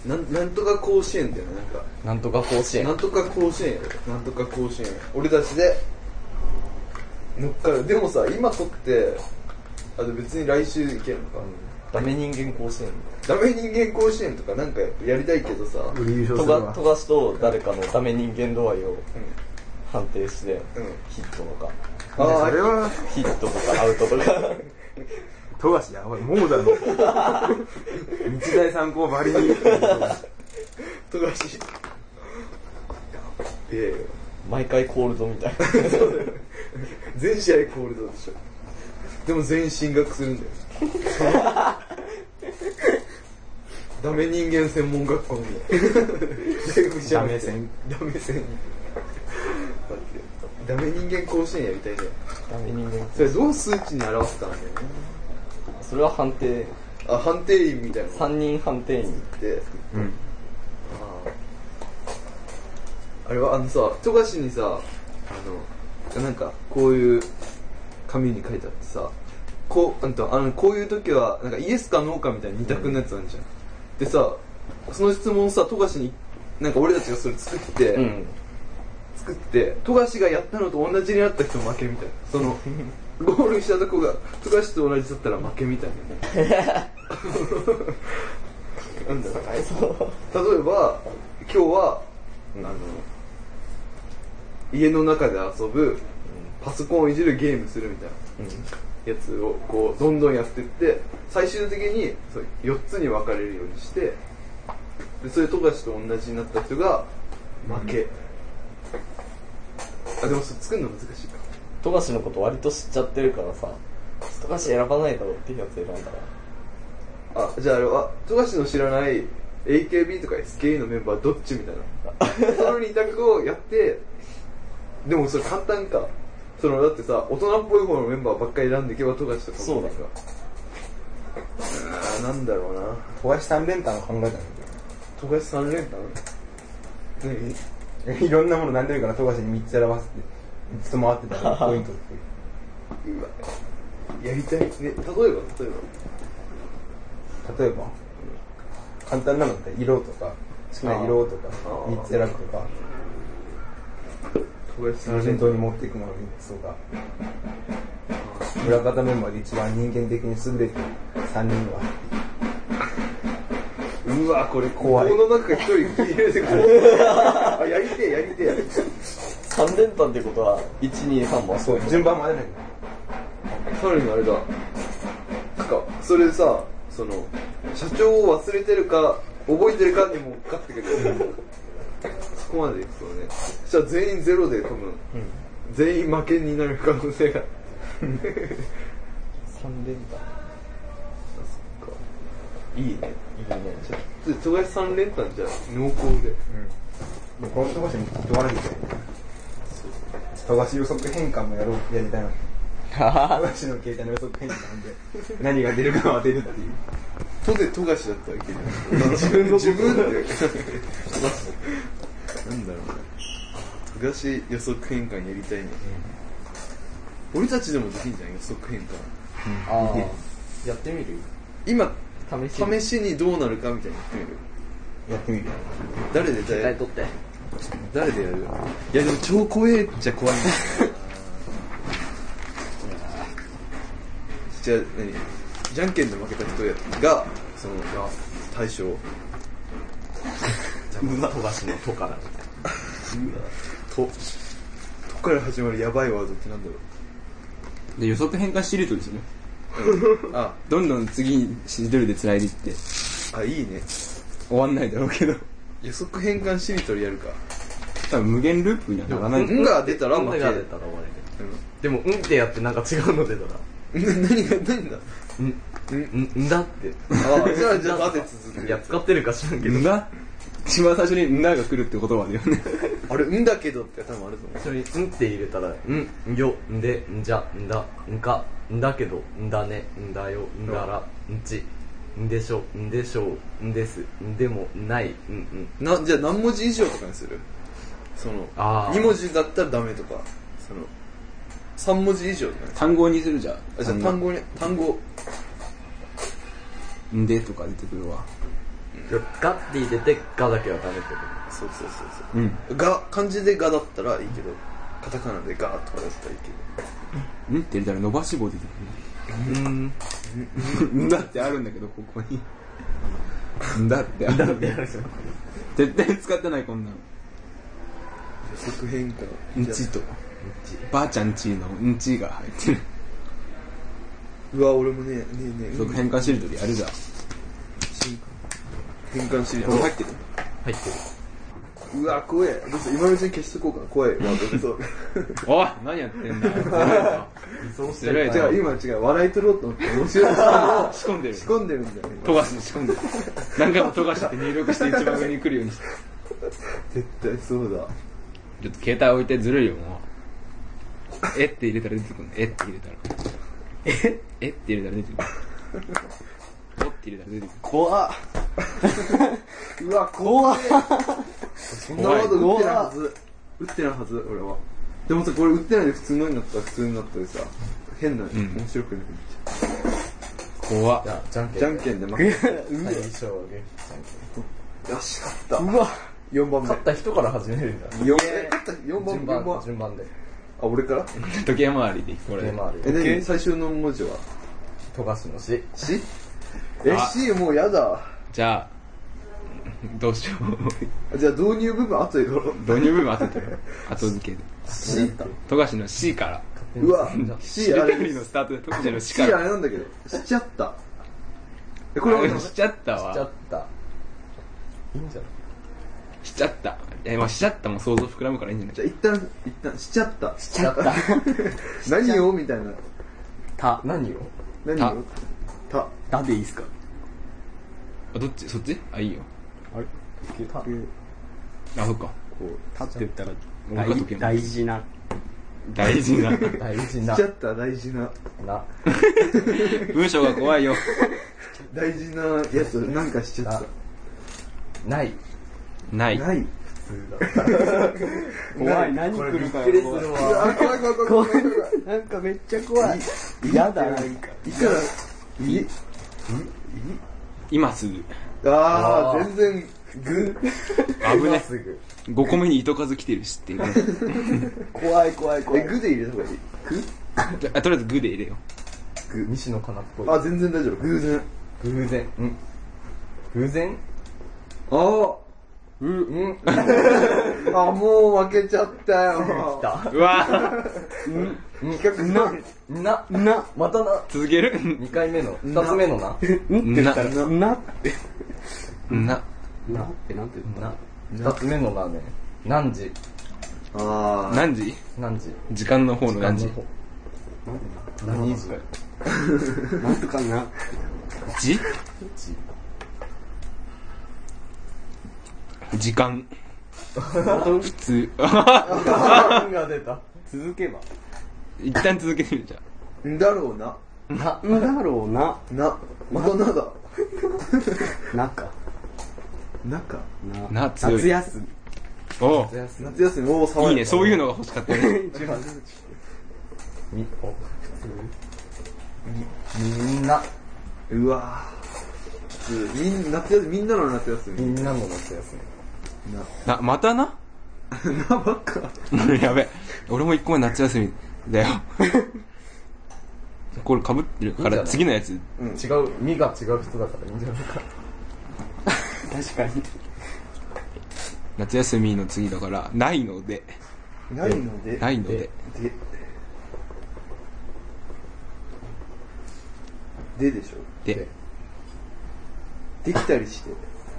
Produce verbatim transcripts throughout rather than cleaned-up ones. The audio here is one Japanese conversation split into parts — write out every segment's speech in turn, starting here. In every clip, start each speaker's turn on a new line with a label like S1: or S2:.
S1: なん、なんとか甲子園だよね、なんか。
S2: なんとか甲子園。
S1: なんとか甲子園やろ。なんとか甲子園。俺たちで、乗っかる。でもさ、今撮って、あと別に来週行けるのか。
S2: ダメ人間甲子園。
S1: ダメ人間甲子園とかなんかやりたいけどさ。
S3: 俺優勝するわ。
S2: 富樫と誰かのダメ人間度合いを判定して、うん、ヒットとか。
S3: ああ、それは
S2: ヒットとかアウトとか。
S3: 富樫やばい、もうだろ。日大三高バリに。
S1: 富樫。いやいや。
S2: 毎回コールドみたいな。
S1: 全試合コールドでしょ。でも全員進学するんだよ。ダメ人間専門学校に。
S3: ダメ戦。
S1: ダメ戦。ダメ人間甲子園やりたいね。
S2: ダメ人間。
S1: それどう数値に表せたんだよね。
S2: それは判定。
S1: あ、判定員みたいな。
S2: 三人判定員に行って。
S3: うん。
S1: ああれはあのさ、富樫にさ、あの、なんかこういう紙に書いてあってさ、こう、あんた、あの、こういう時は、なんかイエスかノーかみたいな二択のやつあるじゃん。でさ、その質問さ、富樫に、なんか俺たちがそれ作って、うん、作って、富樫がやったのと同じになった人負けみたいな。その、ゴールしたとこが、富樫と同じだったら負けみたいな。なんだろう。例えば、今日は、うん、あの、家の中で遊ぶ、うん、パソコンをいじるゲームするみたいな。うんやつをこうどんどんやっていって最終的にそうよっつに分かれるようにしてでそれ富樫と同じになった人が負け、うん、あでもそれ作るの難しいか
S2: 富樫のこと割と知っちゃってるからさ富樫選ばないだろうっていうやつ選んだ
S1: らあじゃああれは富樫の知らない エーケービー とか エスケーイー のメンバーどっちみたいなその二択をやってでもそれ簡単かそのだってさ大人っぽい方のメンバーばっかり選んでいけば富樫とか
S2: そうだか
S1: あなんだろうな
S3: 富樫三連単を考えたんだよ
S1: 富樫三連単
S3: 何いろんなもの何でもいいから富樫にみっつ選ばせてみっつと回ってたらポイントって
S1: うわやりたいね例えば例えば
S3: 例えば簡単なのって色とか好きな色とかみっつ選ぶとか順当に持っていくものみっつとか裏方メンバーで一番人間的に優れてるさんにんは
S1: うわこれ怖いこの中一人入れてくるあやりてえやりてえ
S2: さん連単ってことはいちにさんばん
S3: そう順番もあれない
S1: さらにあれだなんかそれでさその社長を忘れてるか覚えてるかにもかかってくるそこまでいくとねじゃあ全員ゼロで多分、うん、全員負けになる可能性がさ
S2: ん連単
S1: そっかいいねいいね
S2: じゃ
S1: あ富樫さん連単じゃあ濃厚で
S3: うんこの富樫に言っておかないみたいな富樫予測変換もやろうやりたいな富樫の携帯の予測変換で何が出るかは出るっていう
S1: とで富樫だったらいける自分の自分でなんだろうな富樫予測変換やりたいね、うん、俺たちでもできんじゃん予測変換、
S2: うん、ああやってみる
S1: 今
S2: 試しに
S1: 試しにどうなるかみたいな
S3: やってみる
S1: 誰で
S2: 携帯取って
S1: 誰でやるいやでも超怖えっちゃ怖いんだよじゃあ何じゃんけんで負けた人がその対象
S2: 富樫の「と」から
S1: ととから始まるやばいワードってなんだろ
S3: うで予測変換シリートですよね
S1: あ
S3: どんどん次にしりとりでつないでいって
S1: あいいね
S3: 終わんないだろうけど
S1: 予測変換しりとりやるか
S3: 多分無限ループにはならない
S1: うんが出たら
S2: 負けうんが出たら終わりで、うん、でもうんってやってなんか違うの出たら
S1: 何が何だ
S2: んんんだって
S1: ああじゃあじゃあ待て続く
S2: いや使ってるか知らんけど
S3: んだ一番最初にんだが来るって言葉だよね
S1: あれんだけどって多分あると思う
S2: それにんって入れたらんんよんでんじゃんだんかんだけどんだねんだよんだらんちんでしょんでしょうんですんでもないんん
S1: なじゃあ何文字以上とかにするその
S2: あ
S1: に文字だったらダメとかそのさん文字以上とか、ね、
S3: 単語にするじゃん
S1: あじゃあ単語に単語
S3: んでとか出てくるわ
S2: ガって入れてガだけはダメってこ
S1: そうそうそうそう
S3: うん
S1: が漢字でがだったらいいけどカタカナでがとかだったらいいけ
S3: うんって入れたら伸ばし棒出てくるうんんだってあるんだけどここにんだってある
S2: とやるじゃん
S3: 絶対使ってないこんなの
S1: 予測変化
S3: んちとばあちゃんちのんちが入ってる
S1: うわ俺もねねえねえ
S3: 予測変換しりとりあるじゃん
S1: 変換しり
S3: これ入ってる
S2: 入ってる
S1: うわ怖えどうせ今のうちに消しとこうか怖いわどうぞ
S3: おい何やってんだよ
S2: そう
S3: ずるい
S1: 違う今違う笑い取ろうと思って面白いさを
S3: 仕込んでる
S1: 仕込んでるんだよね
S3: 富樫に仕込んでる何回も富樫って入力して一番上に来るようにして
S1: 絶対そうだ
S3: ちょっと携帯置いてずるいよもうえって入れたら出てくるのえって入れたらええって入れたら出てくるおって入れたら出てくる
S4: 怖っ
S1: うわ
S4: 怖っ
S1: そんなワード打ってないはず打ってないはず俺はでもさこれ打ってないで普通のになったら普通になったでさ変な、
S3: ん
S1: 面白くなくなっちゃ
S3: 怖っ
S2: じゃあじゃんけん
S1: うじゃんけんで負け
S2: 最初はグーじゃんけん
S1: よし勝った
S4: うわ
S1: よんばんめ
S2: 勝った人から始めるんだ
S1: よんえ勝ったよんばん
S2: 順
S1: めよんばん
S2: 番順番で
S1: あ俺から
S3: 時計回りでこれ
S2: ゲームあ
S1: え
S2: る
S1: 何最初の文字は
S2: 富樫のし
S1: しえ
S3: あ
S1: C もうやだ
S3: じゃあどうしよう
S1: じゃあ導入部分後で取ろう
S3: 導入部分後で後付けで
S1: C
S3: 富樫の C から
S1: うわ
S3: C
S1: C あれ
S3: レベルのスタートで富樫の C
S1: C
S3: から
S1: あれなんだけどしちゃったえこれは
S3: しちゃった
S2: しちゃ
S3: わ
S2: ったいいんじゃない
S3: しちゃったえまあしちゃったも想像膨らむからいいんじゃない
S1: じゃあ一旦一旦しちゃった
S4: しちゃった
S1: 何をみたいな
S4: た
S2: 何を
S1: 何をた
S4: たでいいっすか
S3: あどっちそっちあいいよ
S4: あれ
S2: た
S3: あそっか
S4: たって言ったら
S3: 俺が時計
S4: 大大事な
S3: 大事な
S2: 大事な
S1: しちゃった大事な
S2: な
S3: 文章が怖いよ
S1: 大事なやつなんかしちゃっ
S2: ない
S3: ない
S1: たない
S4: 怖い何来るか
S2: びっくりする
S1: う
S2: わ
S1: わ怖い怖い怖い怖い怖い怖い
S4: なんかめっちゃ怖いやだなんか
S1: いいからいい
S3: 今すぐ
S1: あ
S2: あー
S1: ー全然グ
S3: 危ね
S2: すぐ
S3: ごこめに糸数来てるしっていうね
S4: 怖い怖い怖い
S1: えグで入れた方がいい
S3: じゃあとりあえずグで入れよ
S2: 西野カナっぽい
S1: あ全然大丈夫偶然
S2: 偶然うん偶然
S1: あー
S2: うんうん
S1: あもう負けちゃったよ
S2: 来た
S3: うわ
S1: 企画な
S2: な
S4: な
S2: またな
S3: 続ける
S2: にかいめのふたつめのな
S4: うんって言ったら
S1: な
S4: なって
S3: な
S4: なってなんて言った
S2: なふたつめのなね何時
S1: あー
S3: 何時
S2: 何時
S3: 時間の方の何時
S2: 何時
S4: なんとかな
S3: 時時間普通
S2: が出た
S4: 続けば
S3: 一旦続けてみるじゃん
S1: んだろうな
S4: なんだろうな
S1: なまたなだ
S4: なか
S1: なか
S4: な
S3: な強い
S4: 夏休み
S3: おう
S1: 夏休みおお爽やか
S3: いいねそういうのが欲しかったね
S2: みおみんな
S1: うわきつみん夏休みみんなの夏休み
S2: みんなの夏休
S1: な
S3: なまたな
S1: なばっか
S3: やべ俺も一個目夏休みだよこれ被ってるから次のやつ
S2: み違うみが違う人だからいいんじゃないか
S4: 確かに
S3: 夏休みの次だからないので
S1: ないので
S3: ないので
S1: でででしょ
S3: で
S1: できたりして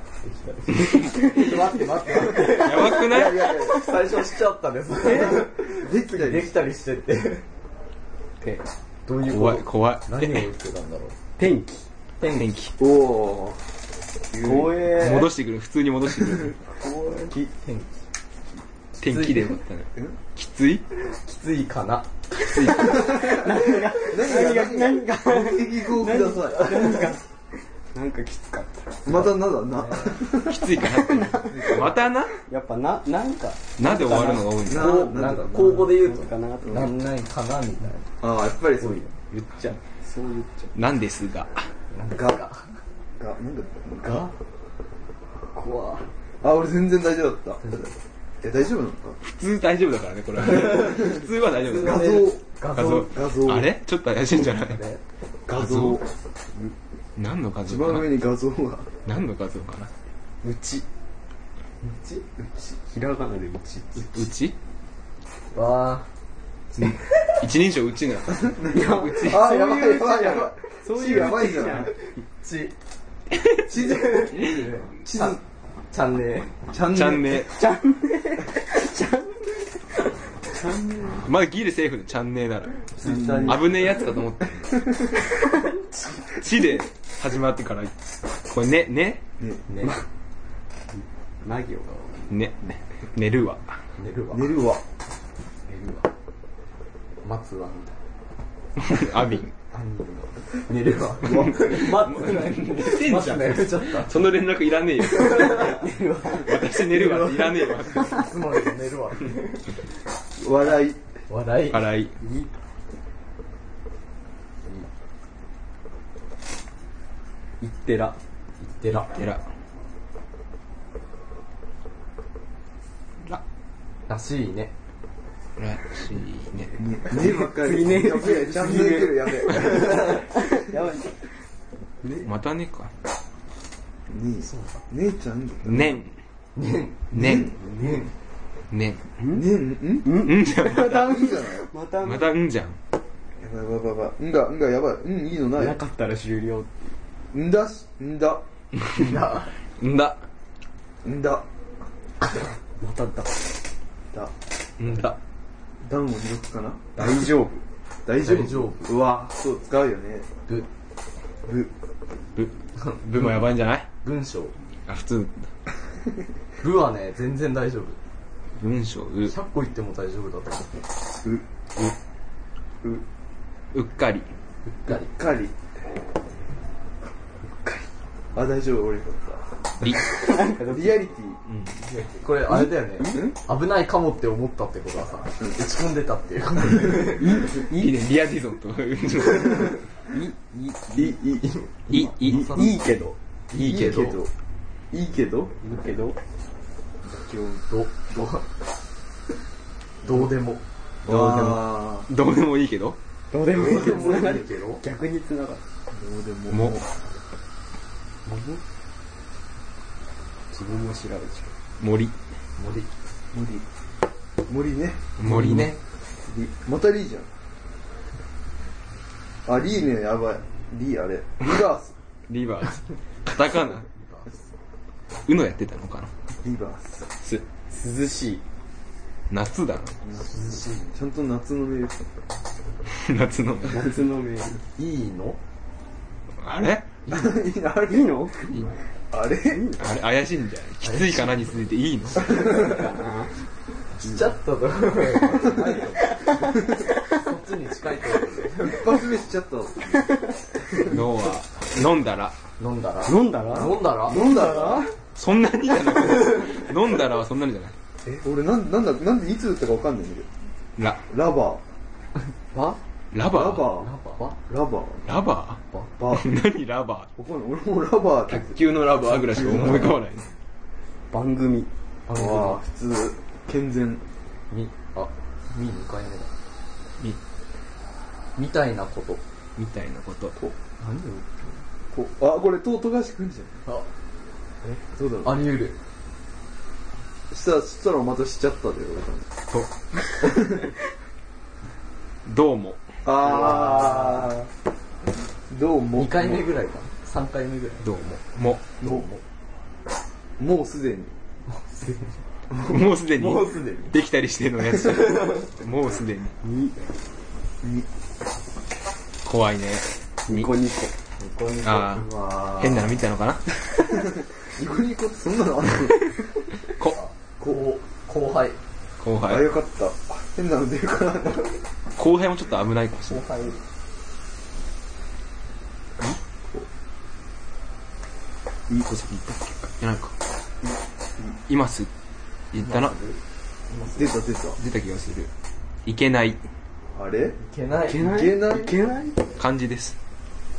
S2: 待って待って待って
S3: やばくない
S2: 最初しちゃったです
S1: できたり
S2: できたりしてって
S4: て
S2: どういう
S3: 怖い怖い
S2: 何を言ってたんだろう
S4: 天気
S3: 天気
S1: おお
S4: 怖え
S3: 戻してくる普通に戻してくる
S2: き天気
S3: 天気でよかったねきつい
S2: きついかな
S1: 何が
S4: 何が何が
S1: 適合くださ
S4: 何がなんかきつかった
S1: いまたなだな
S3: きついかなってまたな
S4: やっぱななんか
S3: なで終わるのが多いんだ
S1: な
S2: こうなんか公募で言うと
S4: かなと
S2: なんないかなみたい
S1: ああやっぱりそういう
S2: な言っちゃう
S4: そう言っちゃ
S3: なんですが
S2: なん
S1: が
S2: か
S1: がなんだった
S2: が
S1: あ、俺全然大丈夫だった。え、大丈夫なのか？
S5: 普通大丈夫だからね、これは。普通は大丈夫だ
S1: 画像、
S5: 画像。
S1: 画像。
S5: あれちょっと怪しいんじゃない？
S1: 画像。
S5: 何の画像かな？
S1: 一番上に画像が。
S5: 何の画像かな？
S4: うち。うち？うち。ひらがなでうち。
S5: うち？
S2: わ
S5: 一人称うちなの。
S4: いや、うち。
S1: あ、やばいやばいやばい。
S4: そういう
S1: やばいじゃん。
S2: ーち
S1: 地図、地図、
S2: ちゃんね
S1: チャン
S5: ちゃんね
S4: ちゃんねちゃんねちゃんね
S5: まだギリセーフでちゃんねえなら。危ねえやつかと思って。ちで始まってから、これね、ね
S2: ね
S4: な行が
S5: ね、寝るわ。
S2: 寝るわ
S1: 寝るわ。
S2: 寝るわ待つわみたい
S5: アビン。
S2: な寝るわ待つわ
S5: 寝てんじゃん。
S2: 寝ちゃった
S5: その連絡いらねえよ。私寝るわっていらねえわ。
S2: つまり寝るわ
S1: 笑い。
S2: 笑い
S5: 笑い。
S2: いってらいってら
S5: えら。ら。
S2: らしいね
S5: らしいね。
S1: ね、ねばっかり。
S4: ね
S1: やべえ、チャンネル来る、やべえ。
S4: やばい。
S5: またねか。
S1: ねえ、姉ちゃん
S5: ねん。
S2: ねん
S5: ねん。
S2: ねん
S5: ねん。
S1: ねん、ん
S5: うんじゃん。
S1: またんじゃない
S4: また、
S5: またうんじゃん。
S1: やばいやばいやばい。んが、んがやばい。うん、いいのない。
S4: なかったら終了。
S1: んだし、んだ。
S2: いや
S5: んだ。
S1: んだ。
S4: まただ。
S1: だ。
S5: んだ。
S1: 段を入力かな
S4: 大丈夫。
S1: 大丈夫
S2: 大丈夫
S1: うわ、そう、使うよね。
S2: ぶ
S1: ぶ。
S5: ぶ。ぶもやばいんじゃない？
S2: 文章
S5: あ、普通。
S2: ぶはね全然大丈夫
S5: 文章、う。
S2: ひゃっこ言っても大丈夫だと思う
S1: う。う。
S5: うっかり。
S2: うっかり
S1: うっかり。うっかり。あ、大丈夫、俺よかっ
S5: り。
S1: た。リアリテ
S2: これあれだよね
S1: ん
S2: 危ないかもって思ったってことはさ打ち込んでたっていうこと
S5: いいね、リアディゾンと。
S1: ィ。いい、いい、
S5: いい、いい。
S4: いいけど。
S2: いいけど
S1: いいけど。いいけど
S4: いいけど。
S2: どどどうでも
S5: どうでも。
S1: あ
S5: どうでもいいけど。
S4: どうでもいいけど。
S2: どうでもいいけど
S4: 逆に繋がる。
S1: ーどうでも。
S5: も。
S4: 自分も調べちゃ
S5: 森。
S2: 森
S1: 森。森ね。
S5: 森ね。
S1: リ。またリーじゃん。あ、リーね、やばい。リーあれ。リバース。
S5: リバース。カタカナ。うのやってたのかな。
S1: リバース。
S5: す。
S4: う。涼しい。
S5: 夏だな。
S1: ちゃんと夏のメール来
S5: 夏の。
S4: 夏のメール。
S2: いいの
S5: あれ
S1: た。あれ
S4: いいの
S1: あれ
S5: あれ怪しいんじゃない？きついかなに続いていいの？
S2: しちゃったところそっちに近いところで
S1: 一発目しちゃったの。
S5: 脳は飲んだら。
S2: 飲んだら
S4: 飲んだら
S2: 飲んだら
S1: 飲んだら
S5: そんなにじゃない飲んだらはそんなにじゃない
S1: え、俺なん、なんだ、なんでいつ打ったかわかんないんだけ
S5: ラ。
S1: ど。ラバ
S4: ば
S5: ラバー
S1: ー。ラバー。
S2: ば
S1: ラバー。
S5: ラバ
S1: バー。
S5: ー何ラバ
S1: わかんない。俺もラバーって。
S5: 卓球のラバーぐらいしか思い浮かばないね。
S4: 番組。
S2: あ
S1: ああ、普通。健全。
S2: みあみにかいめだ
S5: み、
S2: みたいなこと
S5: みたいなこと。
S2: 何
S1: こあ、これ、と、富樫くんじゃん。
S2: あ
S1: え、どうだろう。
S2: あり得る
S1: したら、そしたらまたしちゃったで、俺
S5: と。どうも。
S1: あー。どうも。
S2: にかいめぐらいかなさんかいめぐらい
S5: どうも。も。
S2: どうも
S1: もうすでに。
S5: もうすでに。
S1: もうすでに。
S5: できたりしてるのやつ。もうすでに。
S1: に。に。
S5: 怖いね。
S4: ニコニコ。
S1: ニコニコ。
S5: あ
S1: うわ
S5: ー。変なの見たのかな
S1: ニコニコってそんなのあんの
S5: こ。
S2: こう後輩
S5: 後
S1: あ、
S5: 輩
S1: よ。かった。変なの出るかな。
S5: 後輩もちょっと危ないかもしれない。
S2: 輩
S5: いいこと言ったっけ言ってないか。今す、言ったな。
S1: 出た出た。
S5: 出た気がする。いけない
S1: あれ
S2: いけない
S4: いけない
S1: いけない
S4: いけない
S5: 漢字です。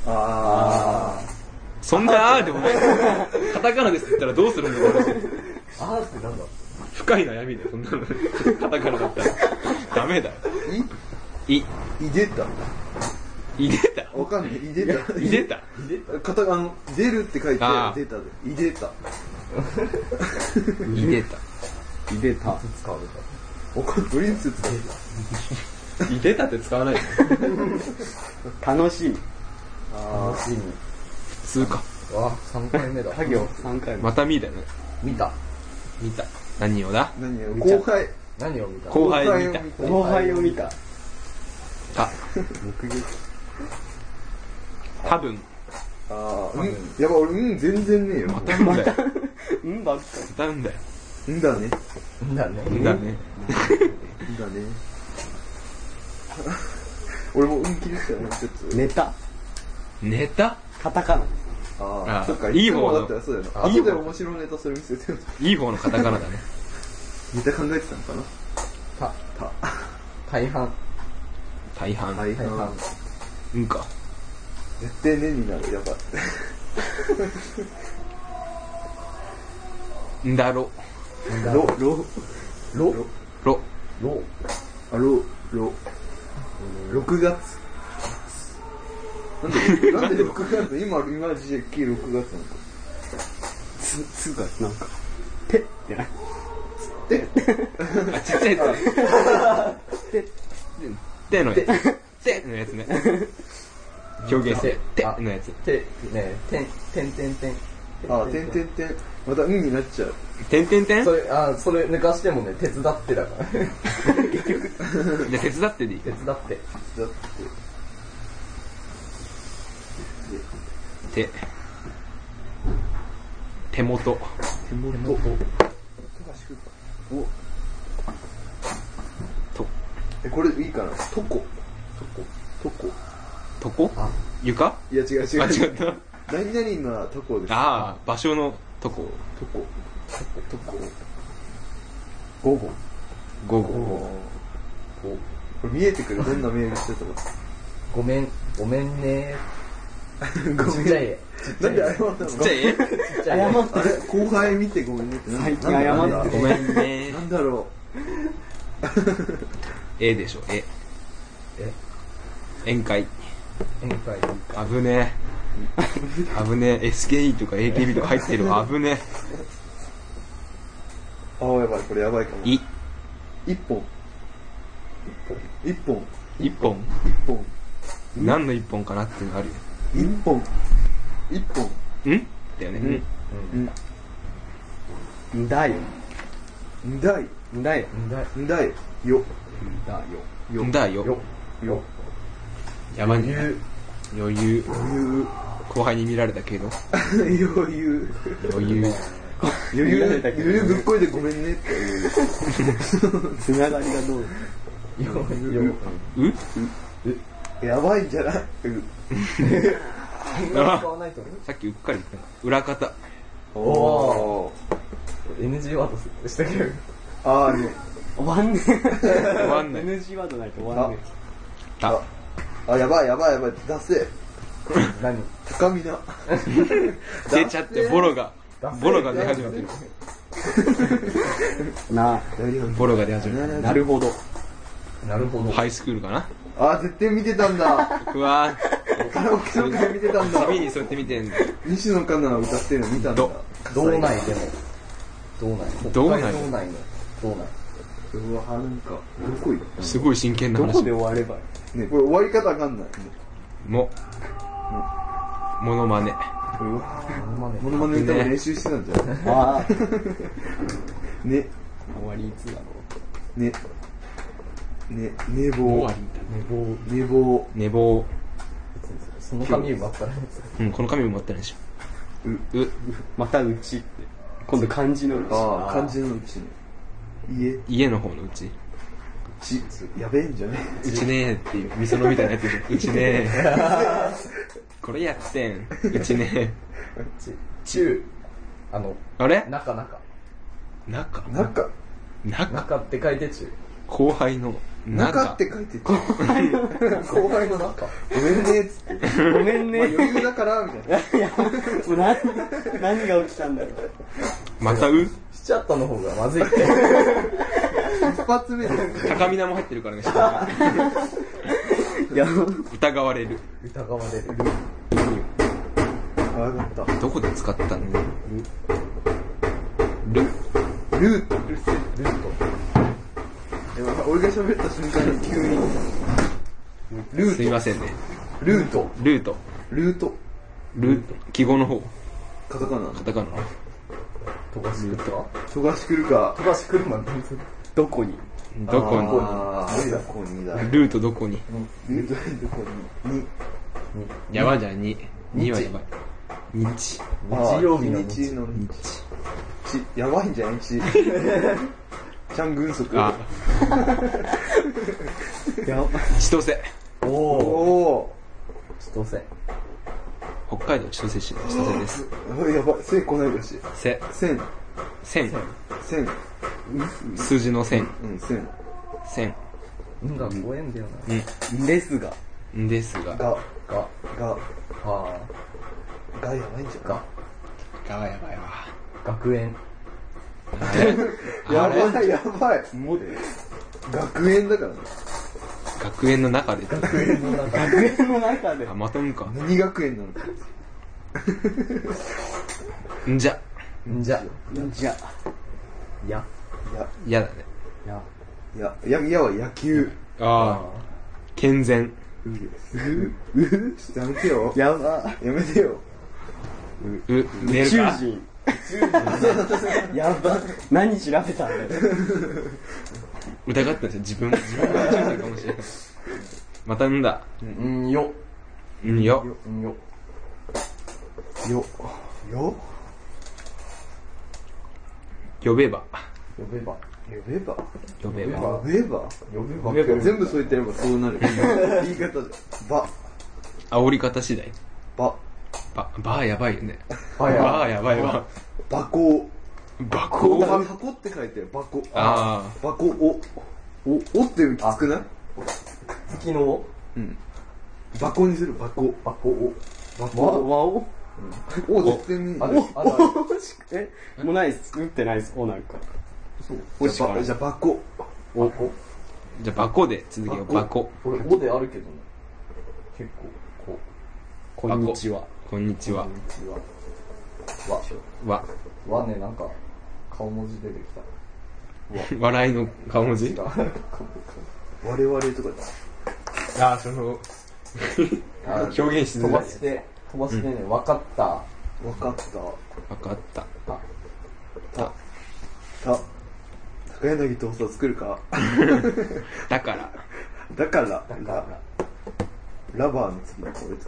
S1: あ
S5: そんなあーでもない。カタカナですって言ったらどうするんだろう。
S2: あーってなんだ。
S5: 深い悩みだよ、そんなの。カタカナだったら。ダメだよ。い、い、
S1: いでた
S5: いでた
S1: わかんない。いでた
S5: いでた
S1: カタカナ、出るって書いて
S5: あー
S1: 出たで。いでた
S5: いでた。
S3: いでた。
S2: 使われ
S1: わかんない。いつ使う
S5: いでたって使わないの
S3: 楽しみ。
S2: た。楽しみ。
S5: 普通か。
S2: うわ、さんかいめだ。
S3: 作業さんかいめ。
S5: また見だよね。
S2: 見た。
S5: 見た。何をだ
S1: 何や後輩。
S2: 何を見た？
S5: 後輩見た。
S3: 後輩を見た。
S5: あ、
S3: 目撃。
S5: 多分。
S1: ああ、うん。やば、俺、うん、全然ねえよ。
S5: またうんだよ。
S3: うんばっか
S5: またうんだよ。
S1: うんだね。
S2: んだね。
S5: うんだね。
S1: うんだね。俺もうん切りしたよね、ちょっと。
S3: ネタ。
S5: ネタ
S3: カタカナ。
S1: ああ、
S5: あ
S1: そっか、
S5: いい方の
S1: いい方だったらそうだよな。
S5: いい方
S1: 後で面白いネタそれ見せてよ。
S5: いい方のカタカナだね。
S1: ネタ考えてたのかな
S2: た、
S1: た。
S2: 大半。
S5: 大半。
S1: 大
S2: 大半。
S1: 半。
S5: うんか。
S1: 絶対ねになる、やばい。
S5: んだろ。
S1: ロ、ロ、
S2: ロ
S5: ろ。
S2: ロ
S1: あ、ロ、ロ。ろくがつ。なんで、なんでろくがつ今、今時期ろくがつなのか。
S3: つ、つが、なんか、てってな。
S1: で、
S5: あ、ちっちゃいやつ。て、てのやつ。てのやつね。表現して。てのやつ。
S2: て、ね、てん、てんてんてん。
S1: あ、てんてんてん。また、うんになっちゃう。
S5: てんてんてん
S2: それ、あ、それ寝かしてもね、手伝ってだから。結局。
S5: じゃあ手伝ってでいい
S2: 手伝って。
S1: だって。
S5: 手。手元。
S1: 手元。
S2: 手元。
S1: お、
S5: と、
S1: え、これいいかなトコ。トコ。トコ。
S5: とこ
S2: あ、
S1: い
S5: 床
S1: や、違う違う。
S5: あ、違った。
S1: 何々なトコです。
S5: ああ、場所のとこ。
S1: トコ。トコ。
S3: 午後。
S5: 午後。
S1: これ見えてくる。どんなメールしてたか。
S2: ごめん、ごめんね。
S1: ご
S2: ちっちゃい絵。
S1: なんで謝ったの
S5: ちっちゃい絵
S2: ちっちゃい絵。
S1: あれ後輩見てごめんねって。
S3: 最近謝って
S1: なんだ
S5: ごめんね
S1: な。んだろ
S5: 絵でしょ、絵。
S2: え、
S5: 宴会。
S2: 宴会。
S5: 危ねえ。危ねえ。エスケーイー とか エーケービー とか入ってる。危ね
S1: う。ああ、やばい。これやばいかも。
S5: え。い。
S1: 一本。一本。
S5: 一本
S1: 一本。
S5: 何の一本かなっていうのあるよ。
S1: 一本。一本。
S5: んだよね。
S1: うん。
S3: んだよ。
S1: んだい。
S3: んだよ。
S2: んだい。
S1: んだい。よ。
S3: んだよ。
S1: よ。
S5: んだよ。
S2: よ。
S1: よ。
S5: やばいね。余裕。
S1: 余
S5: 後輩に見られたけど。
S1: 裕。余裕。
S5: 余裕。
S1: 余裕。余裕ぶっこいでごめんねっていう。
S3: つながりがどう
S2: よ、よ。
S5: う
S1: やばいんじゃない？
S2: 使わないと思う。
S5: さっきうっかり言ったの。裏方。
S1: おー。
S2: エヌジー ワードしたけど。
S1: あーね。
S3: 終わんね
S5: 終わんない
S3: エヌジー ワードないと終わんね
S5: た。
S1: あ、やばいやばいやばい。出せ。
S2: 何？
S1: 高みな。
S5: 出ちゃって、ボロが。ボロが出始めてる。
S3: な
S5: ボロが出始めてる。
S3: なるほど。
S2: なるほど。
S5: ハイスクールかな。
S1: あ、絶対見てたんだ。
S5: うわ
S1: カラオケの会見てたんだ。
S5: 地味にそうやって見てんだ。
S1: 西野カナ歌ってるの見たんだ。
S5: ど
S2: 道内でも。道内。
S5: 道内
S2: 北海道内の。道内。
S1: うわ、なんか、どこ行った
S5: すごい真剣な話。
S3: どこで終わればいい
S1: ね、これ終わり方わかんない。
S5: も、モノマネ。
S1: うわ、
S2: モノマネ
S1: モノマネ歌も練習してたんじゃない
S3: ああ。
S1: ね、
S3: 終わりいつだろ
S1: ね、ね、寝
S5: 終
S1: 坊
S5: わ、り
S2: 寝坊。
S1: 寝坊、
S5: 寝坊。
S2: その髪奪ったら
S5: うん、この髪も持ってないでしょ。う、う、
S3: う。またうちって。今度漢字のうち。
S1: ああ、漢字のうちね。家、
S5: 家の方のうち。
S1: ち、やべえんじゃね
S5: うちねーっていう、みそのみたいなやつでしょ。うちねー。これやってん。うちね
S2: 中。あの、
S5: ー。あれ
S2: 中中。
S5: 中
S1: 中、
S5: 中
S2: 中って書いて中。
S5: 後輩の
S1: 中って書いて後輩の
S2: 後輩の中。
S1: ごめんねっつって。
S3: ごめんね。
S1: まあ余裕だから、みたいな。
S3: いや、もう何、何が起きたんだろう。
S5: またう
S1: し
S2: チャットの方がまずいって。
S1: 一発目で。
S5: 高見菜も入ってるからね、下に
S4: いや、
S5: 疑われる。
S2: 疑われる。
S1: あ、わかった。
S5: どこで使ったのル。
S1: ルート。ルート。でも俺が喋った瞬間に急に。ルート。
S5: すいませんね。
S1: ルート。
S5: ルート。
S1: ルート。
S5: ルート。記号の方。
S1: カタカナ。
S5: カタカナ。
S2: 飛ばし来るか
S1: 富樫来るか。
S2: 飛ばし来るまで何する
S4: どこに
S5: どこ
S1: あー、どこにだ。
S5: にルートどこに
S1: ルートどこに。に。
S5: やばいじゃん、に。にはやばい。日。
S2: 日曜日の日。
S1: 日の日。ち、やばいんじゃないち。チャングンソク。
S5: あ、
S4: やば
S5: 千歳。
S2: おお。
S1: お
S2: 千歳。
S5: 北海道千歳市の千歳です。
S1: ー。やばい、せんこないだし。
S5: せ、
S1: 千。
S5: 千。
S1: 千。
S5: 数字の千。
S1: うん、千。
S5: 千。
S2: んがごえんだよ
S5: う
S4: ですが。
S5: ん。ですが。
S1: が、
S2: な。が、
S1: が、
S2: あ
S1: がやばいんじ
S2: ー、
S1: ゃ
S2: が、
S5: がはやばいわ。
S2: 学園。
S1: ないやばい、やばい。もう、学園だからね。
S5: 学園の中で。
S2: 学園の中。
S4: 学園の中で
S5: あ、。まとむか。
S1: 何学園なのか。
S5: んじゃ。
S2: んじゃ、
S4: じゃ
S2: や、
S1: や、
S5: やだね。
S2: や、
S1: や、や、やは野球。
S5: ああ。健全。
S1: う、う、う、やめてよ。
S4: やば。
S1: やめてよ。
S5: う、寝
S4: 宇宙
S5: るか
S4: 人。やば。何調べたんだよ。
S5: 疑ったんですよ、自分。自分が宇宙人かもしれない。またんだ。
S2: んよ、
S5: んよ。
S2: んよ、
S1: よ、よ、
S5: 呼べば。
S2: 呼べば、
S1: 呼べば。
S5: 呼べば。
S1: 呼べば。
S2: 呼べば、
S5: 呼べば
S1: 全部そう言ってればそうなる。言い方で。ば、
S5: 煽り方次第。
S1: ば、
S5: ば、ばーやばいよね。
S2: ばや
S5: ばーやばいわ。
S1: ばこ
S5: ば
S1: こう。
S5: こ
S1: 箱箱って書いてる。ばこ。
S5: あ
S1: ばこお。お、おっていうのきつくない
S2: 月のお、
S1: うん。ばこにする。ばこ。
S2: ばこお。
S1: ば
S4: わ、
S1: こ。
S4: わお
S1: お、絶対に。
S2: ある、ある、ある。
S4: え、もうないっす。打ってないっす。お、なんか。
S1: おじゃば、じゃばこ。
S2: お、こ。
S5: じゃあ、ばこで続けよう。ばこ。
S2: これ、おであるけどね。結構、こ
S4: こんにちは。
S5: こんにち
S2: う。
S5: は
S2: こん。にちは。わ、
S5: わ。
S2: わね、なんか、顔文字出てき
S5: 笑いの顔文字
S2: た。違う。
S1: 我々とかだ。
S5: ああ、その、
S2: あ
S5: 表現しづらい
S2: 飛ば。して、飛ばしてね、わかった。
S1: わかった。
S5: わかった。
S2: あ、
S1: た、た、高柳とさ作るか
S5: だから。
S1: だから、
S2: だから、
S1: ラバーの次にこれ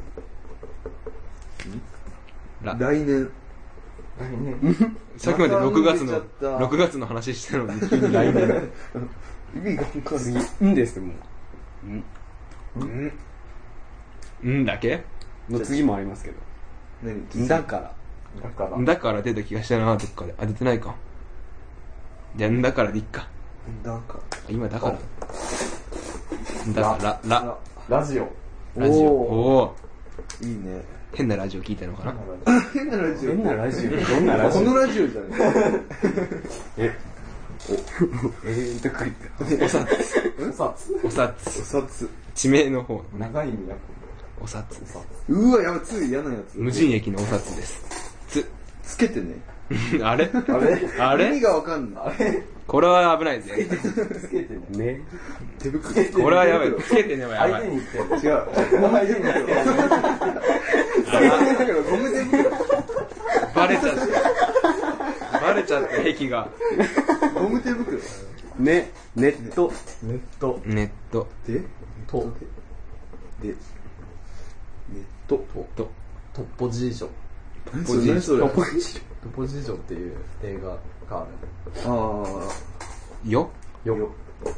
S5: ら
S1: 来年。
S2: 来年。
S5: さっきまでろくがつの
S1: また抜けちゃっ、た
S5: ろくがつの話してたのに、急に来年。
S1: 意味がわかん
S4: 次
S1: ない。、
S4: んです、もう。
S1: うん
S5: んだけ
S4: の次もありますけど。
S1: 何
S4: だから。
S2: だから、
S5: だから出た気がしたな、どっかで。あ、出てないか。じゃあ、んだからでいっか。
S1: だか
S5: 今、だから。だから、ら、
S2: ラジオ。
S5: ラジオ。
S1: おー
S5: おー。
S1: いいね。
S5: 変なラジオ聞いたのかな。
S1: 変なラジオ。
S4: 変なラジオ。どんなラジオ
S1: このラジオじゃない。
S4: えー、どこ行った
S5: お札。
S2: お札。
S5: お札。
S1: お札。
S5: 地名の方。
S2: 長い意味や
S5: お札。
S1: うわ、やばい、つい嫌なやつ。
S5: 無人駅のお札です。つ。
S1: つけてね。
S5: あれ
S2: あれ
S5: あれ
S1: 意味がわかんない。
S2: あれ
S5: これは危ないぜ。
S2: つけてね。
S4: ね。
S1: 手袋。
S5: これはやばい。つけてねはやばい。
S2: 相手に言って。
S1: 違う。
S2: 相手に言って。
S1: だからゴム手袋。
S5: バレちゃった。バレちゃった、壁が。
S1: ゴム手袋。
S4: ね、ネット。
S2: ネット。
S5: ネット。
S1: で、
S2: と、
S1: で、ネット。
S5: と。
S2: トッポジージョ。
S1: 何それ何それ
S2: トッポジージョっていう映画がある。
S1: あ
S5: よ
S1: あ。よ。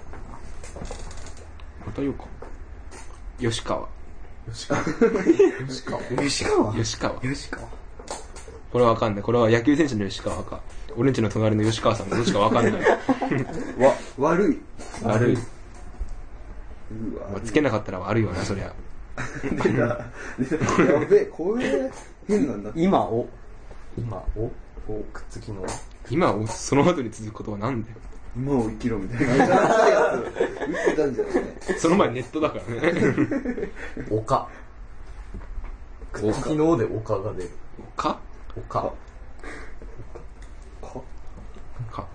S5: またよか。吉川。
S2: 吉川。吉川。
S4: 吉川
S5: 吉川。
S4: 吉川
S5: これはわかんない。これは野球選手の吉川か。俺んちの隣の吉川さんかどっちかわかんない。
S1: わ、悪い。
S5: 悪い。
S1: う
S5: まあ
S1: わ。
S5: つけなかったら悪いわな、そりゃ。
S1: 出た。出た。やべえ、これ変なんだ。
S4: 今を。
S2: 今、お、お、くっつきの、
S1: くっ
S5: 今をその後に続くことはなんだよ。
S1: 今を生きろみたいな新しいやつ言ってたんじゃない
S5: その前ネットだからね。
S2: 丘。昨日で丘が出る。
S5: か
S2: 丘。
S1: か
S5: か。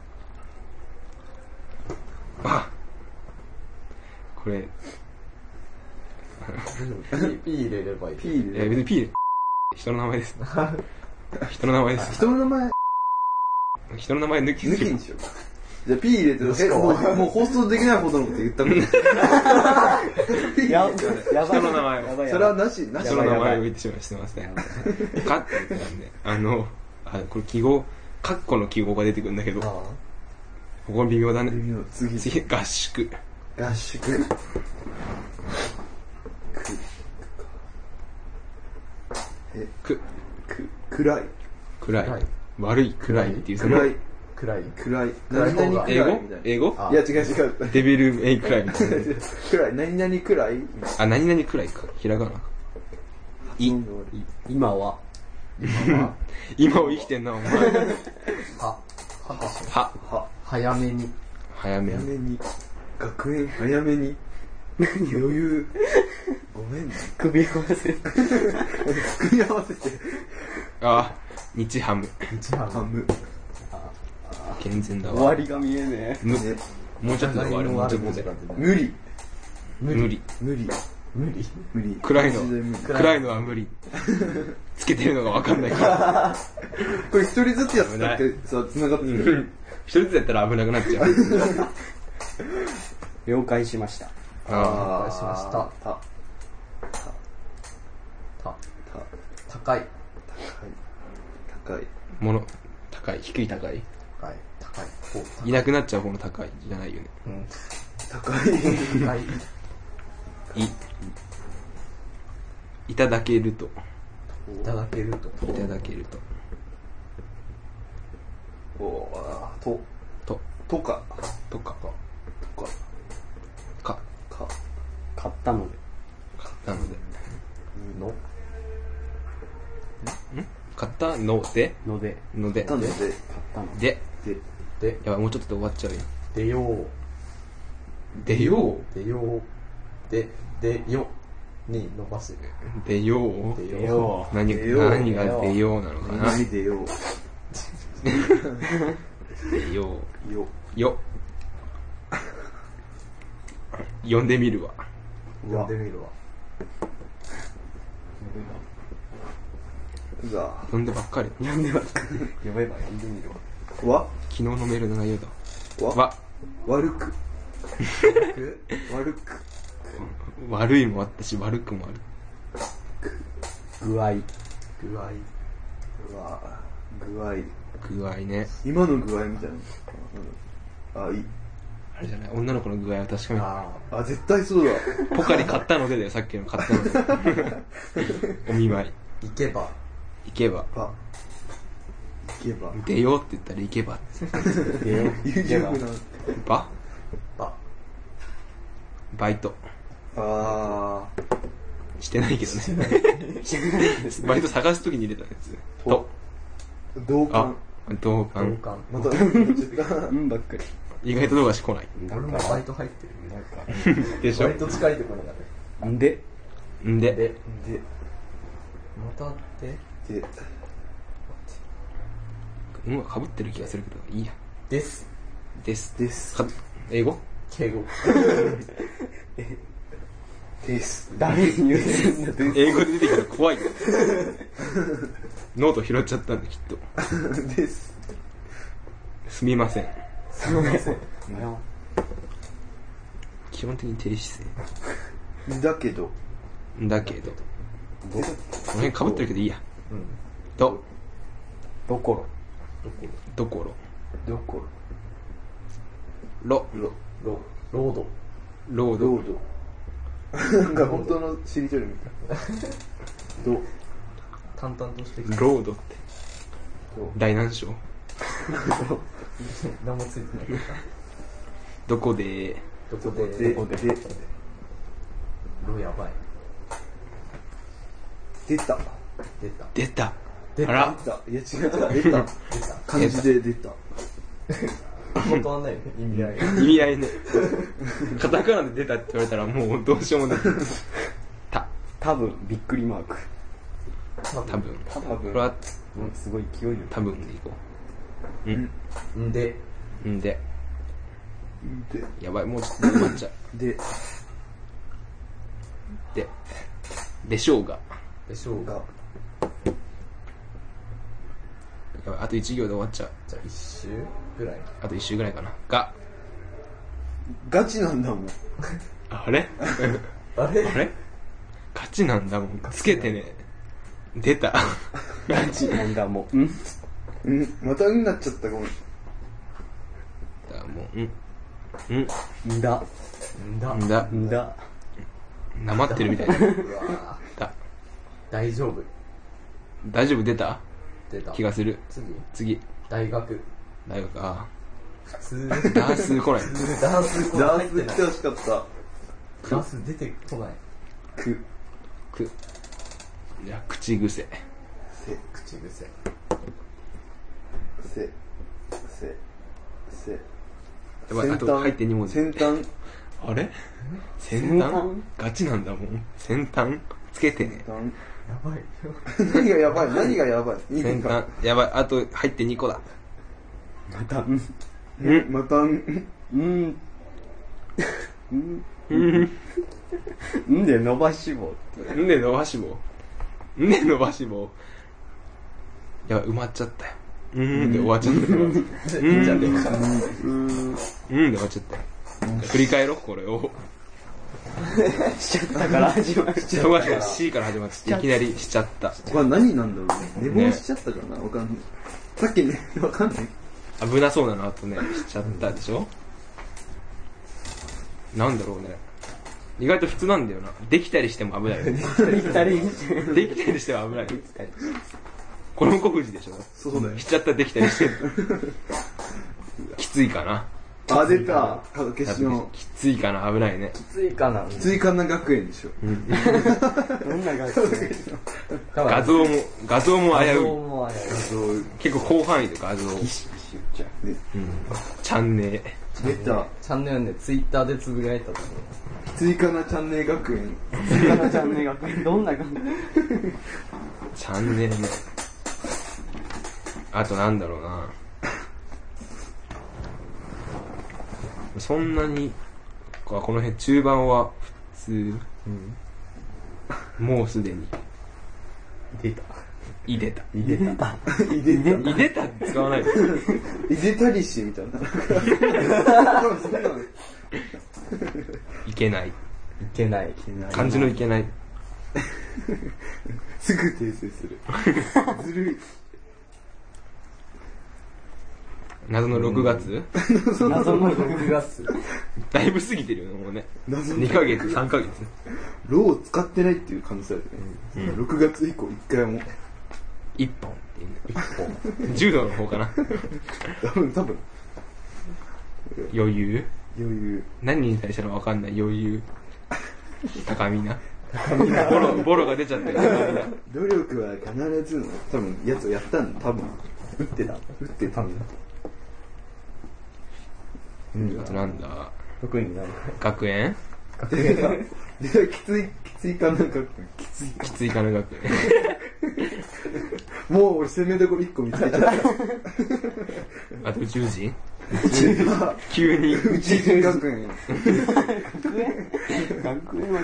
S5: あこれ、
S2: ピー、ピー入れればいい。
S1: ピーで
S5: いや別に P で、人の名前です。人の名前です。
S1: 人の名前
S5: 人の名前抜き
S1: 抜きにしようか。じゃあ P 入れてえもうもう放送できないほどのこと言ったことない。P
S3: や
S1: 入れて
S3: やばい。
S5: 人の名前を
S3: やばい
S1: それはなしなし
S5: 人の名前を言ってしまいしてますね。かって言ったんで、あの、あ、これ記号、カッコの記号が出てくるんだけど、
S2: あ
S5: ここ微妙だね。
S1: 微妙次
S5: 次、合宿。
S1: 合宿え
S5: く、
S1: く暗い
S5: 暗い
S2: 暗い。
S5: 悪い暗いっていうその
S1: 暗い
S2: 暗い。
S1: 暗い
S2: 暗い方が
S1: 何々
S5: 英語
S1: 暗いみたいな
S5: 英語
S2: あ
S1: いや違う違う
S5: デビルメイクライみたいな。
S1: 暗い何々暗い
S5: あ、何々くらいか。ひらがなか。い、
S3: 今は、
S2: 今は、
S5: 今を生きてんな、お前。
S2: は、はでしょ。
S5: は、
S1: は
S2: 早めに。
S5: 早め
S1: 早。めに学園早めに余裕ごめんね
S3: 首合わせ。
S1: 組み合わせて
S5: あ、日ハム。
S2: 一番
S1: ハム
S5: 健全だわ。
S3: 終わりが見えね
S5: む、
S1: ね
S5: もうちょっとで終わる、もうちょっとで。
S1: 無理
S5: 無理。
S1: 無理
S2: 無理。
S1: 無理
S5: 暗いの
S1: マジで無理
S5: 暗いのは無理。つけてるのがわかんないから。
S1: これ一人ずつやったっけさ繋がってる
S5: 一人ずつやったら危なくなっちゃう。
S3: 了解しました。
S5: あ
S2: お願いしました。
S1: た
S2: た、
S1: た
S2: 高い。
S1: 高い
S5: あ、もの、高い、低い高い。
S2: 高い。高い。こう、
S5: いなくなっちゃう方の高いじゃないよね。
S2: うん。
S1: 高い
S2: 高い。
S5: い、いただけると。
S2: いただけると。
S5: いただけると。
S1: おあと
S5: と、
S1: とか
S5: とか、
S1: とか
S5: か、
S1: か
S3: 買ったので。
S5: なので。
S2: の。
S5: 買ったので、
S3: ので、
S5: ので、
S1: なので
S3: 買ったので。
S5: で、
S1: で
S2: で、
S5: やばい、もうちょっとで終わっちゃうよ。
S2: 出よう。
S5: 出よう。
S2: 出よう。で、でよ。に伸ばす。
S5: 出よう。
S2: 出
S3: 出よ
S5: 何、
S1: 出よう
S5: 何が出ようなのかな。
S1: 何でよ
S5: 出よ
S1: うよ
S5: う。よ。呼んでみるわ。
S2: 読んでみるわ。
S1: うわ
S5: 呼んでばっかり。
S3: う。読めば、読めば読んでみるわ。
S1: わ
S5: 昨日のメールの内容だ。
S1: わ
S5: わ、
S1: 悪く悪く
S5: 悪いもあったし、悪くもある。
S3: 具合。
S2: 具合。
S1: うわ具合
S5: 具合ね。
S1: 今の具合みたいなあいい
S5: あれじゃない、女の子の具合は確かめ
S2: あ
S1: あ絶対そうだ
S5: ポカリ買ったのでだよ、さっきの買ったので。お見舞い。
S2: あ。行けば。
S5: 行けば。
S1: パ行けば
S5: 出ようって言ったら行けば。
S3: 出よう。
S1: 優柔不断
S5: ば
S2: ば。
S5: バイト。
S1: あ
S5: してないけどね。バイト探すときに入れたやつ。と。
S1: ー同
S5: あ
S1: 感、
S5: 同感
S2: 同。感。
S1: また絶対
S3: うんばっかり。
S5: 意外と動画し来ない。
S2: 俺もバイト入ってる。
S5: でしょ
S2: バイト近いところだね。
S3: んで、
S5: んで、
S2: で、
S1: で
S2: またで、
S1: で
S5: うん、かぶってる気がするけど、いいや。
S2: です。
S5: です。
S1: です
S5: か英語
S2: 敬語。
S1: です
S3: 誰に言うてんだって。
S5: 英語で出てきたら怖いよ。ノート拾っちゃったんだ、きっと。
S1: です
S5: すみません。
S2: すみません。
S5: 基本的に低姿
S1: だけど
S5: 勢。だけど、この辺かぶってるけどいいや。
S2: うん。
S5: ど、
S3: どころ。
S5: どころ。
S1: どこ
S5: ろ、
S1: ろ
S2: ロ、ロード。
S5: ロード。
S1: ロードなんか本当のしりとりみたいど
S2: 淡々としてきた。
S5: ロードって。
S1: ど
S5: 大難所。
S2: 何もついてない。
S5: どこで、
S2: どこで、
S1: で
S2: どこで、
S1: で
S2: ロやばい。
S1: 出た
S2: 出た。
S5: 出た。
S2: 出た
S5: あら
S1: 出た。いや違う違う。出た。漢字で出た。
S2: 本当はないね意味合い
S5: 意味合いね。カタカナで出たって言われたらもうどうしようもない。た、
S4: 多分びっくりマーク。
S5: 多分。
S4: 多
S5: こ
S4: 分
S5: れは
S4: うんすごい勢いよ。
S5: 多分でいこう。うん。
S2: んで
S5: んで。
S1: で、
S5: やばい、もうちょっと埋まっちゃう。
S1: で、
S5: で、でしょうが。
S2: でしょうが
S5: やばい、あといち行で終わっちゃう。
S2: じゃあ一周ぐらい
S5: あといっ周ぐらいかな。が。
S1: ガチなんだもん。
S5: あれ
S2: あれ
S5: あれガチなんだもん。つけてね。出た。
S4: ガチなんだもう。うん。
S1: うん、またうんになっちゃった、ごめん。
S5: だもう、うん。うん。
S4: んだ。
S2: んだ
S5: んだ。
S4: んだ。
S5: なまってるみたいな。
S2: うわ
S5: だ。
S2: 大丈夫
S5: 大丈夫出た
S2: 出た
S5: 気がする。
S2: 次
S5: 次。
S2: 大学
S5: 大学、あ
S2: 普通
S5: あ。ダース来ない。
S2: ダンス
S1: ダ
S2: 入ってない
S1: ース来てほしかった。
S2: ダンス出てこない
S1: く、
S5: く。じゃあ、口癖。
S1: せ、
S2: 口癖
S1: せ、せ、せ。
S5: やばい、あと入ってに文字。
S1: 先端。
S5: あれ先端
S4: 先端
S5: ガチなんだもん。先端つけてね。
S1: 先端。
S2: やばい
S1: 何がやばい何がやばい
S5: 先端。やばい、あと入ってに個だ。
S4: また、うん。
S1: うん、またん、
S4: うん。うん。
S5: うん。
S4: んで伸ばし棒。
S5: んで伸ばし棒。んで伸ばし棒。やばい、埋まっちゃったよ。うーんで終わっちゃったよ。
S2: いっちゃっていいじゃん
S5: うんで終わっちゃったよ。振り返ろう、これを。
S4: しちゃったから始まる。
S5: 富樫が C から始まって、いきなりしちゃった。
S1: これ何なんだろうね。寝坊しちゃったかなわかんない。さっきね、わかんない。
S5: 危なそうなのあとね、しちゃったでしょ。なんだろうね。意外と普通なんだよな。できたりしても危ない。
S4: 二人
S5: できたりしても危ない。これも小藤でしょ。
S1: そうだよ
S5: しちゃったできたりしてる。きついかな。
S1: あ、出た。角消しの。
S5: きついかな、危ないね。
S2: きついかな
S1: 追加な学園でしょ。
S4: どんな学生
S5: 画像も、画像も危
S2: 画像
S5: うい。
S2: も危うい
S5: 結構広範囲で画像。
S1: ね、
S5: チャンネル。
S1: 出た。
S2: チャンネルねツイッターでつぶやいたとこ
S1: 追加なチャンネル学園。
S4: 魚ちゃんね学園。どんな学園
S5: チャンネルね。あとなんだろうな。そんなに、ここの辺中盤は普通。もうすでに。
S2: 出た
S5: いでた。
S4: いでた。
S1: いでた。
S5: いでたって使わないで。
S1: いでたりしみたいな。そんなの
S5: いけない。
S2: いけない
S5: 漢字のいけない。
S1: すぐ訂正する。ずるい。
S5: 謎のろくがつ
S4: 謎の
S2: ろくがつ
S5: だいぶ過ぎてるよね、もうね。
S1: 謎
S5: にかげつ、さんかげつ。
S1: ローを使ってないっていう可能性あるね。ろくがつ以降一回も。
S5: いっぽんっていうね。いっぽん。柔道の方かな。
S1: 多分、多分。
S5: 余裕
S1: 余裕。
S5: 何に対してのわかんない余裕。高みな。ボロ、ボロが出ちゃってる。高みな。
S1: 努力は必ずの、多分、やつをやったんだ、多分。
S2: 打ってた
S1: 打ってたんだ。
S5: あとなんだ。
S2: 特になんか
S5: 学園
S2: 学園が
S1: で、きつい、きついかな学園。きついか。
S5: きついかな学園。
S1: もう俺攻めどころ一個見つけちゃった。
S5: あと宇宙人急に。
S1: 宇宙人学園。
S4: 学園は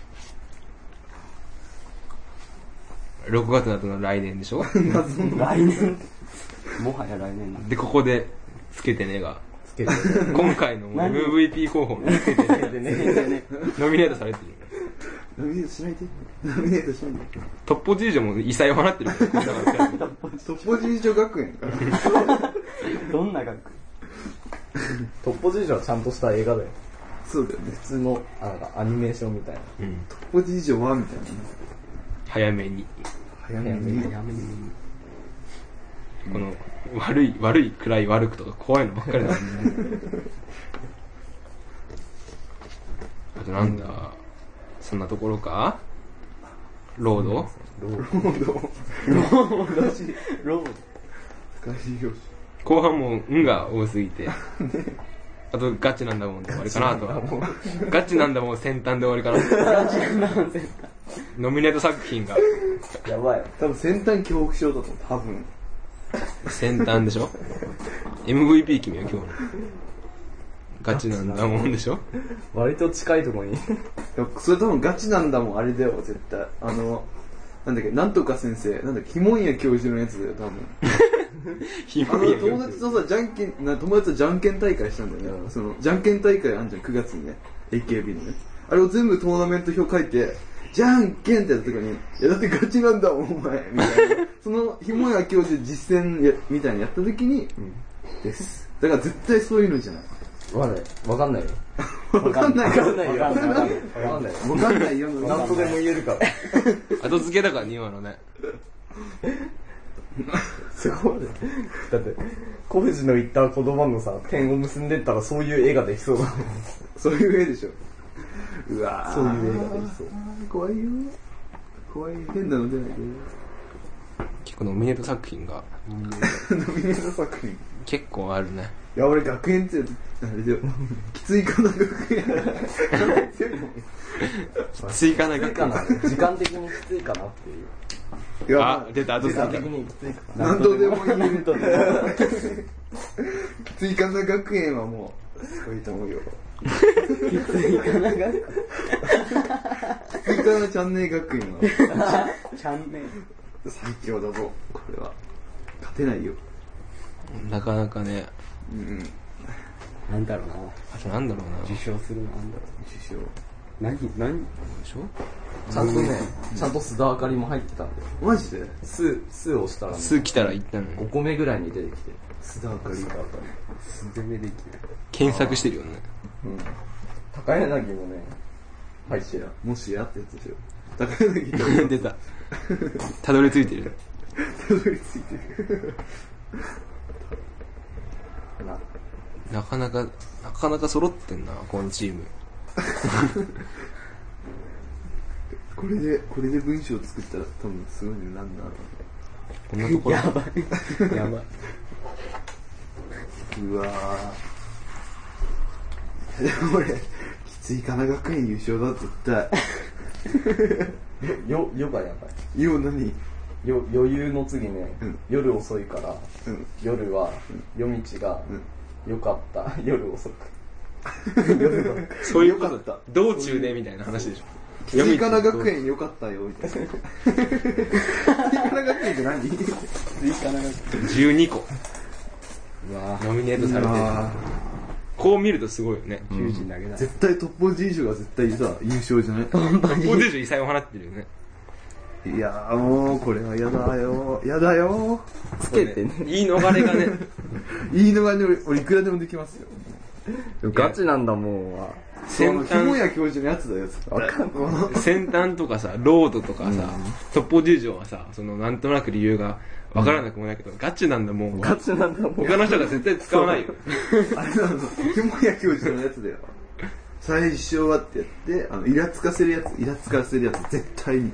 S5: ろくがつの後の来年でしょ。
S4: 来年。もはや来年だ。
S5: で、ここで、つけてねが、
S2: つけて
S5: 今回の エムブイピー 候補につけてね、
S4: でね、
S5: ノミネートされてる。
S1: ノミネートしないで。ノミネートしないで。
S5: トッポじいじょも異彩を放ってるから。だから
S1: トッポジージョ学園から。
S4: どんな学園
S2: トッポジージョはちゃんとした映画だよ
S1: そうだよね。
S2: 普通のあなんかアニメーションみたいな
S5: うん。
S1: トッポジージョはみたいな。
S5: 早めに。
S1: 早めに。
S4: やめに。
S5: この、悪い、悪い、暗い、悪くとか怖いのばっかりだもんね。あとなんだ、そんなところかロード
S2: ロードロード
S1: 難しいよ。
S5: 後半も「ん」が多すぎてあとガチなんだもんで終わりかなとはガチなんだもん先端で終わりかなノミネート作品が
S2: やばい。
S1: 多分先端恐怖症だと思う、多分。
S5: 先端でしょ エムブイピー 決めよ今日のガチなんだもんでしょ
S2: 割と近いところに。
S1: いやそれ多分ガチなんだもん、あれだよ、絶対。あの、なんだっけ、なんとか先生、なんだっけ、ひもんや教授のやつだよ、多分。
S5: ひ
S1: あの、友達とさ、じゃんけん、な友達とじゃんけん大会したんだよね。その、じゃんけん大会あんじゃん、くがつにね。エーケービー のね。あれを全部トーナメント表書いて、じゃんけんってやった時に、いやだってガチなんだもん、お前、みたいな。その、ひもや教授実践や、みたいにやった時に、です。だから絶対そういうのじゃない。
S2: わかんない。わかんないよ。
S1: わかんないよ。
S2: わかんないよ。わかんないよ。わかんないよ。
S1: わかんないよ。
S2: 何とでも言えるから。
S5: 後付けだからね今のね
S2: すごい。だって、小藤の言った言葉のさ、点を結んでったらそういう絵ができそうだもん。
S1: そういう絵でしょ。うわぁ。
S2: そういう絵ができそう。
S1: 怖いよ。怖い。変なの出ないで。
S5: 結構ノミネート作品が
S1: ノミネート作品。
S5: 結構あるね
S1: いや、俺学園って、あれだよ。きついかな学園。
S5: きついかな
S2: きついかな。時間的にきついかなっていう。
S1: いや
S5: あ出た後付け
S2: 時間的にきついかな。
S1: 何度でも言えるとね。きついかな学園はもう、すごいと思うよ。
S2: きついかな学園。
S1: きついかなチャンネル学園は。
S2: チャンネル。
S1: 最強だぞ、これは。勝てないよ。
S5: なかなかね
S1: うんうん。
S2: なんだろうな。
S5: あとなんだろうな
S2: 受賞するのなんだろう。
S1: 受賞。
S2: 何何
S5: でしょ
S2: ちゃんとね、ちゃんと須田あかりも入ってたんだよ。
S1: マジで
S2: ス、スを押したらね、
S5: 数来たら言ったの
S2: ご
S5: に
S2: こめぐらいに出てきて。
S1: 須田あかり。
S2: 須田あかり。
S3: 素でできる。
S5: 検索してるよね
S2: うん。高柳もね、入ってる。
S1: もしやってやつでしょ。高柳と
S5: 出たたどり着いてる
S1: たどり着いてる。
S5: なかなかなかなか揃ってんなこのチーム
S1: これで、これで文章を作ったら多分すごいのになんな。
S5: こんなところ
S2: やばい。やばい。
S1: うわぁ。でも俺、きついかな学園優勝だ、絶対。
S2: よ、よがやばい。
S1: よ、何
S2: よ、余裕の次ね、
S1: うん
S2: 夜遅いから、
S1: うん。
S2: 夜は、夜道が、よかった、夜遅く。
S5: そういうこと
S1: よかった
S5: 道中でみたいな話でしょ
S1: きついかな学園よかったよ、みたいな。きついかな学園って何きついかな学園。
S5: じゅうにこ
S2: うわ
S5: ノミネートされてるこう見るとすごいよね
S2: ぁ、きゅうじ投げない。
S1: 絶対トップじいじが絶対さ、優勝じゃない
S5: トップデージ異彩を放ってるよね
S1: いやーもう、これはやだよ。やだよ。
S2: つけてね。
S5: 言い逃れがね
S1: いいのがね、俺、俺いくらでもできますよ。
S2: ガチなんだもんは。
S5: 先
S1: ひも
S5: 端
S1: や教授のやつだよ、絶対。わかんない。
S5: 先端とかさロードとかさ、トップじゅうはさそのなんとなく理由がわからなくもないけど、ガチなんだもん
S2: ガチなんだもん。
S5: 他の人が絶対使わないよ
S1: あれなの、ひもや教授のやつだよ。最初はってやって、あの、イラつかせるやつ、イラつかせるやつ、絶対に。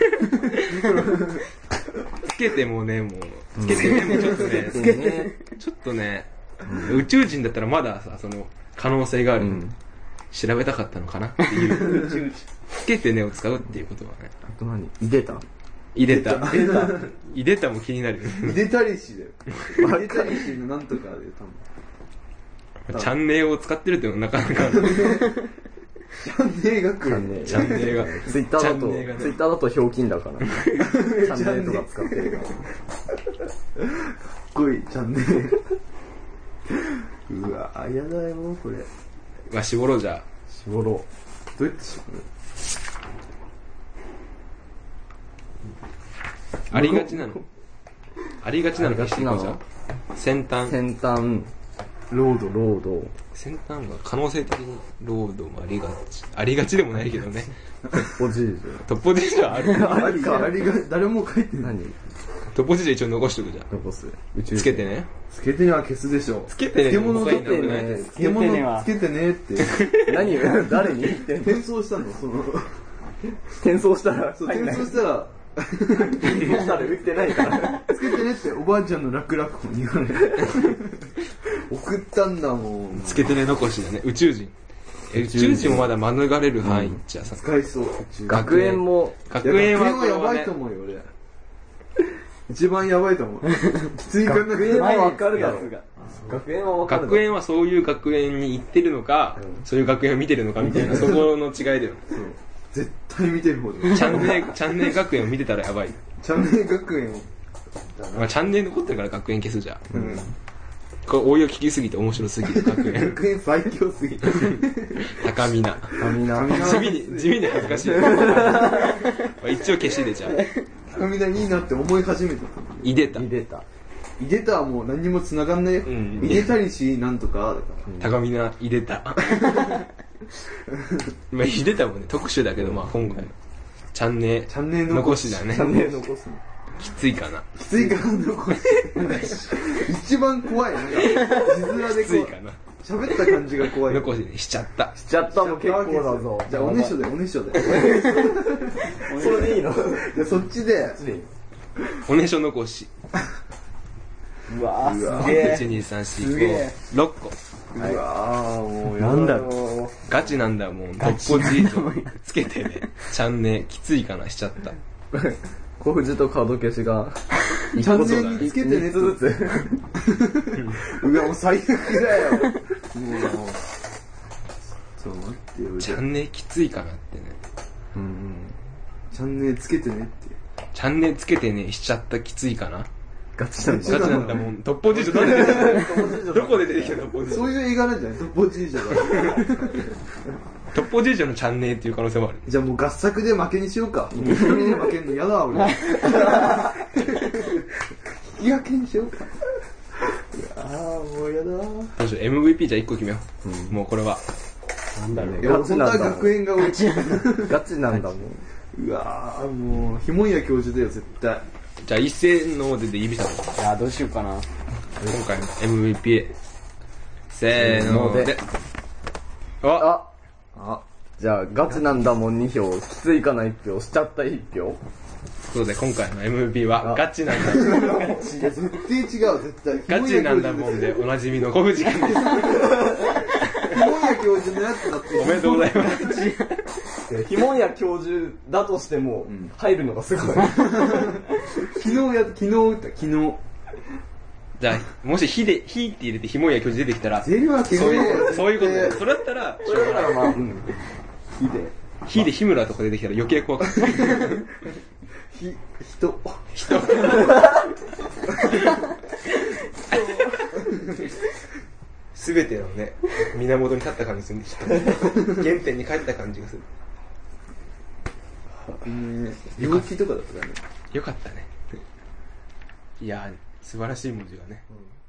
S5: つけてもねもうつけてねもうちょっとね
S2: つけてね。
S5: ちょっとね、宇宙人だったらまださその可能性がある、
S2: うん
S5: 調べたかったのかなっていうつけてねを使うっていうことはね
S2: あと何出た
S5: 入れた入れた入れたも気になるよ
S1: イデタリシだよ。イデタリシのなんとかで、多分。
S5: チャンネルを使ってるっていうのはなかなか
S1: チャンネル学園。
S5: チャンネルが
S2: ツイッターだと、
S5: チャンネルがね
S2: ツイッターだとひょうきんだから。チャンネルとか使ってるから。
S1: かっこいい、チャンネル。うわぁ、やだよ、これ。
S5: まあ絞ろうじゃあ
S2: 絞ろ
S1: どうやってしまう
S5: ありがちなのありがちなのにしていこうじゃん先
S2: う。
S5: 端
S2: 先端、
S1: ロード。
S2: ロード、
S5: 先端は可能性的にロードもありがちありがちでもないけどね
S2: おじいじ
S5: トップデージはある
S1: ありが、ありが、誰も書いてない。
S2: 何
S5: トップデージは一応残しとくじゃん
S2: 残す宇宙
S5: つけてね
S1: つけてには消すでしょ。
S5: つけてね
S1: 漬物
S5: 他に
S1: だって
S5: なくない
S1: 漬物つけてねって。
S2: 何誰に言ってんの
S1: 転送したのその、
S2: 転送したら
S1: そう、
S2: 入んない
S1: 転送したら、
S2: 転送したら打ってないから
S1: つけてねっておばあちゃんの楽々に言われ送ったんだもん。
S5: つけてね残しだね。宇宙人。え宇宙人もまだ免れる範囲っちゃさ。
S1: 使いそう。
S2: 学園も
S5: 学園は
S1: 学園はやばいと思うよ、俺。一番やばいと思う。きついかな
S2: 学園はわかるやつが学園はわかる
S5: 学園はそういう学園に行ってるのか、そういう学園を見てるのかみたいな、そこの違いだよ。
S1: 絶対見てる方で。
S5: チャンネル、チャンネル学園を見てたらやばい。
S1: チャンネル学園を。
S5: まあ、チャンネル残ってるから学園消すじゃん。
S1: うん。
S5: これ応用聞きすぎて面白すぎる学園。
S1: 学園最強すぎる。
S5: 高みな。
S2: みんな
S5: 地味に、地味に恥ずかしい。まあ一応消しでじゃあ。
S1: みんないいなって思い始めた。
S5: いでた。
S2: 入れた
S1: イデタはもう何にも繋がんないよ。
S5: うん
S1: イデタリシなんとかだから。
S5: 高みな、いでた。まあ、いでたもね、特殊だけど、まあ今回の。チャンネル。
S1: チャンネル残し
S5: 残しだね。
S2: チャンネル残すの
S5: きついかな。
S1: きついから残し。一番怖い。なんか、字面でこ
S5: きついかな。
S1: う、喋った感じが怖い。
S5: 残しにしちゃった。
S2: しちゃったの結構だぞ
S1: じゃあ、おねしょで、おねしょで。
S2: それでいいの
S1: じゃあ、そっちで、
S5: おねしょ残し。
S2: うわ
S1: うわ
S2: ーすげ
S5: いち、に、さん、よん、
S1: すげえ
S5: ご、ろっこ。
S1: うわーもうやだ
S2: なんだ
S1: ろ
S5: ガチなんだもん。トッポジートつけてね。チャンネルきついかなしちゃった。
S2: 小藤とカード消しが
S1: チャンネルにつけてね
S2: みっつずつ
S1: うわ、もう最悪だよ。もう、ちょっと待ってよ。
S5: チャンネルきついかなってね。
S1: チャンネルつけてねって。
S5: チャンネルつけてねしちゃったきついかな。
S2: ガチなんだ
S5: ガチなんだもん。トッポジートなんで出てきたどこで出てきたトッポジート。
S1: そういう映画なんじゃないトッポジージョが。
S5: トッポジートのチャンネルっていう可能性もある。
S1: じゃあもう合作で負けにしようか。一人で負けるの嫌だ、俺。引き分けにしようか。ああ、もう嫌だ。
S5: どうしよう、エムブイピー じゃあいっこ決めよう。もうこれは。
S2: なんだね
S1: いや、
S2: ガチ
S1: 本当は
S2: なんだもん
S1: 学園が多い。
S2: ガチなんだもん
S1: うわーもう、ひもんや教授だよ、絶対。
S5: じゃあ一斉のでで指さす。
S4: いや、どうしようかな。
S5: 今回の エムブイピー。せーので。あ
S2: あ
S1: あ、
S2: じゃあガチなんだもんに票きついかないち票しちゃったいち票
S5: そうで、今回の エムブイピー はガチなんだ。
S1: 絶対違う、絶対。
S5: ガチなんだもんでおなじみの小藤君です。
S1: ひもんや教授のやつだって。
S5: おめでとうございます。
S2: ひもんや教授だとしても入るのがすごい
S1: 昨日や、昨日打った、昨日。
S5: じゃあ、もし火で、火って入れてひもや教授出てきたら、
S1: 出るわけ
S5: そう
S1: ねえ
S5: いう、そういうことだよ。それだったら、
S2: それだからまあうん
S1: 火で。
S5: 火で日村とか出てきたら余計怖かった。
S1: ひ、人。
S5: 人。すべてのね、源に立った感じするんでした。原点に帰った感じがする。
S1: うん病気とかだったらね。
S5: よかったね。いやー、素晴らしい文字がね。
S1: うん